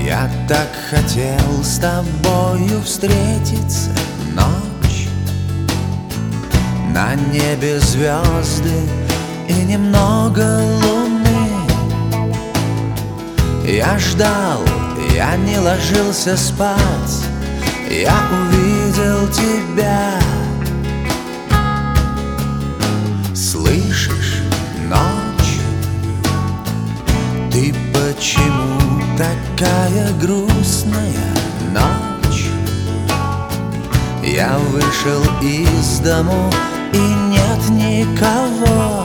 Я так хотел с тобою встретиться. Ночь, на небе звезды и немного луны. Я ждал, я не ложился спать, я увидел тебя. Слышишь, ночь, ты почему такая грустная? Ночь, я вышел из дому и нет никого,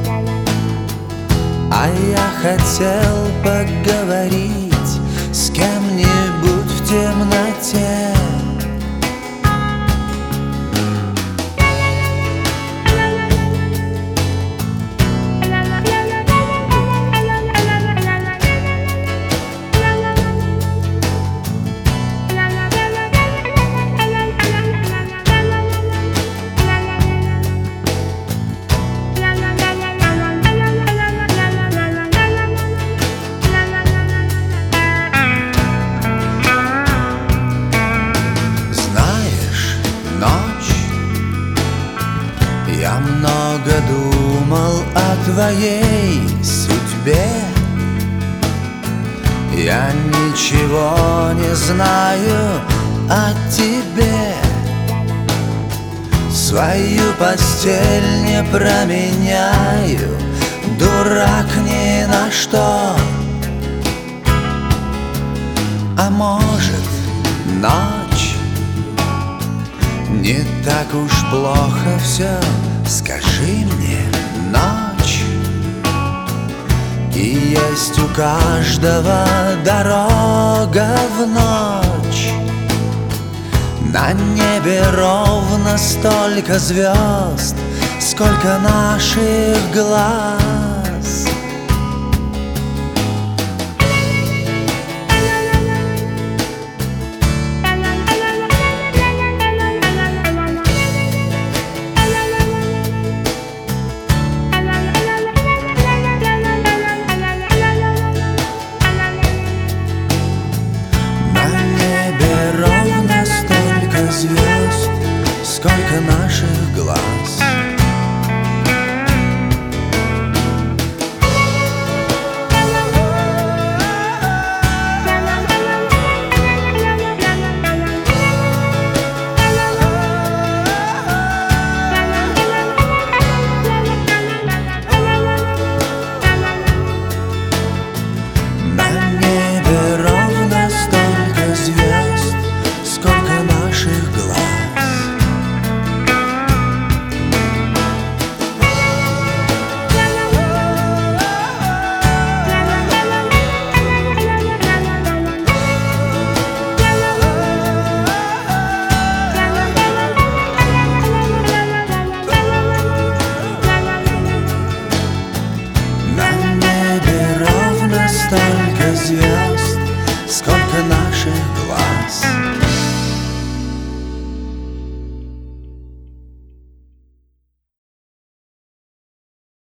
а я хотел поговорить с кем-нибудь в темноте. Я много думал о твоей судьбе. Я ничего не знаю о тебе. Свою постель не променяю, дурак ни на что. А может, ночь, не так уж плохо все. Скажи мне, ночь, и есть у каждого дорога в ночь. На небе ровно столько звезд, сколько наших глаз.